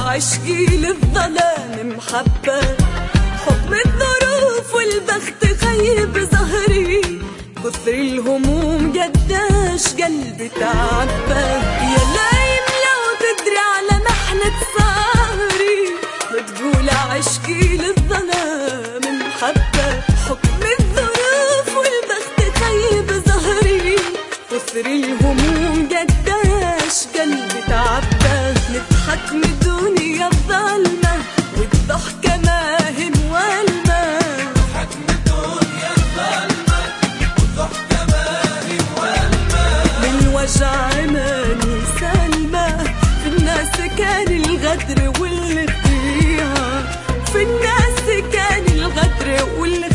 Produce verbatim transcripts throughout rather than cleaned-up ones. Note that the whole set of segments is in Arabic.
عشقي للظلام محبة، حكم الظروف والبخت خيب ظهري، كثر الهموم قداش قلبي تعبى. يا لايم لو تدري على محنة سهري، بتقول عشقي للظلام محبة، حكم الظروف والبخت خيب ظهري، كثر الهموم قداش قلبي تعبى. نضحك من الدنيا الظلمة والضحكة ما هي موالمة، نضحك من الدنيا الظلمة والضحكة ما هي موالمة. من وجع ماني سلمى، في الناس كان الغدر والخديعة، في الناس كان الغدر والخديعة.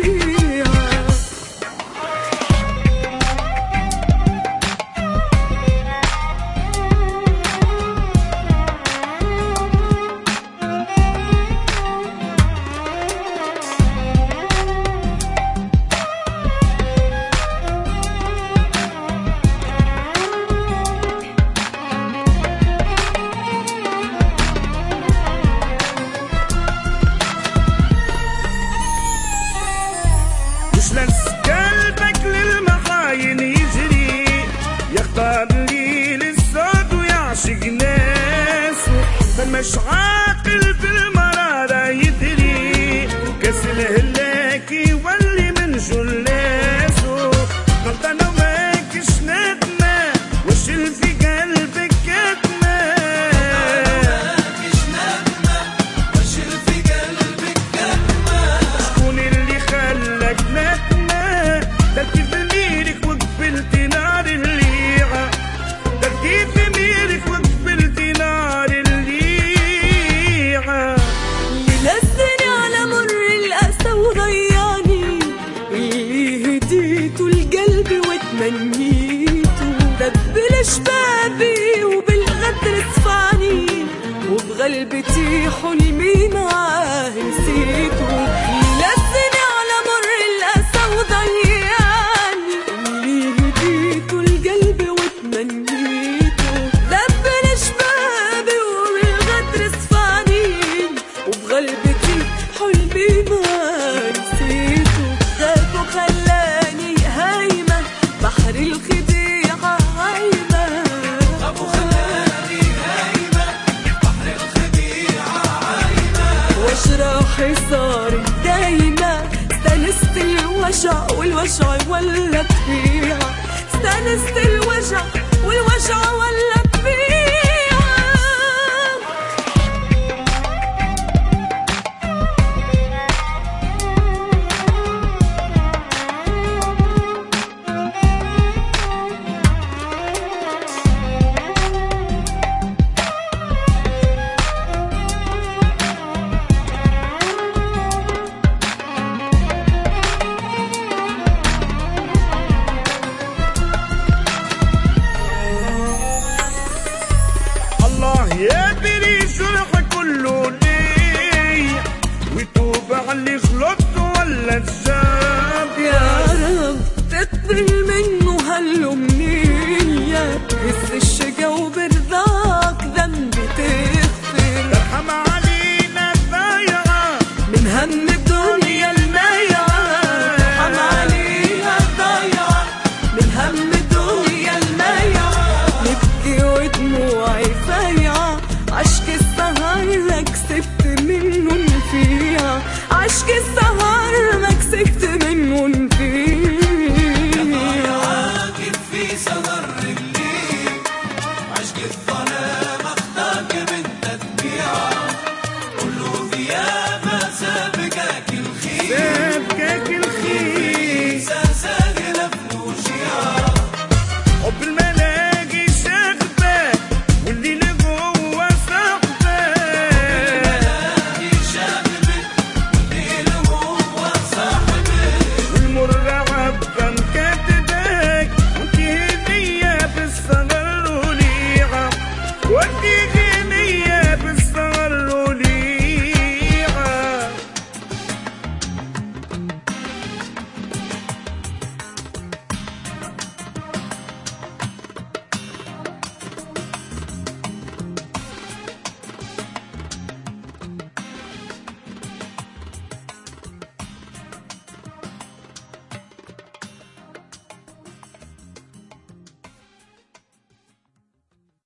بس قلبك للمحاين يجري، يختار لي للصوت ويعشق ناسه، فمش عاقل في المرارة يدري، كاس الهلاك يولي من جلاسه. غلطان وماكش ندمة، وش اللي في قلبك كتمة، ماكش ندمة، وش اللي في قلبك كتمة. شكون اللي خلاك ندمة، درتي في ميرك وقبلتي نار الليعة، درتي في ميرك وقبلتي نار الليعة. يلزني على مر الأسى وضيعني، اللي هديته القلب وتمنيته، دبل شبابي وبالغدر صفعني، وبغلبتي حلمي معاه نسيته. يلزني على مر الأسى وضيعني، اللي هديته القلب وتمنيته، دبل شبابي وبالغدر صفعني، وبغلبتي حلمي ما نسيته. غاب وخلاني هايمة بحر الخديعة عايمة، غاب وخلاني هايمة بحر الخديعة عايمة. وش راح صار دايمة، استنست الوجع والوجع ولا طبيعة، استنست الوجع والوجع ولا طبيعة. يدري جرح كله لي، ويتوب على اللي غلطت ولا الذنب. يا رب تقبل منه هالأمنية، هز الشقا وبرضاك ذنبي تغفر، ارحم علينا الضيعة من هم الدنيا الميعة، ارحم علينا الضيعة، من هم الدنيا الميعة. نبكي ودموعي فايعة، عشق السهر كسبت منه فيها، عشق السهر